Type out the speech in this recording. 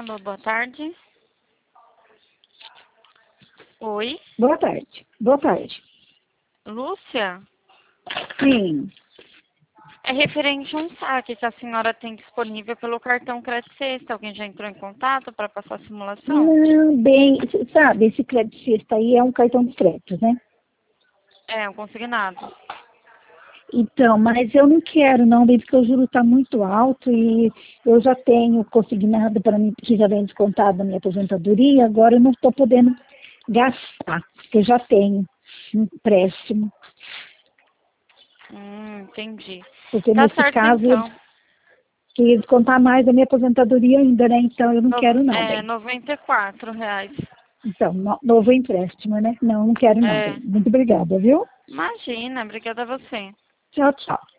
Alô, boa tarde. Oi, Boa tarde. Boa tarde. Lúcia? Sim. É referente a um saque que a senhora tem disponível pelo cartão Crédito Sexta. Alguém já entrou em contato para passar a simulação? Não, bem, sabe, esse crédito sexta aí é um cartão de crédito, né? É, um consignado. Então, mas eu não quero não, bem, porque o juro está muito alto e eu já tenho consignado para mim, que já vem descontado da minha aposentadoria, agora eu não estou podendo gastar, porque eu já tenho um empréstimo. Entendi. Porque Tá nesse certo, caso eu então. queria descontar mais da minha aposentadoria ainda, né? Então eu não quero não, É, bem. R$ 94. Então, novo empréstimo, né? Não, não quero não, É, bem. Muito obrigada, viu? imagina, obrigada a você. Tchau, tchau.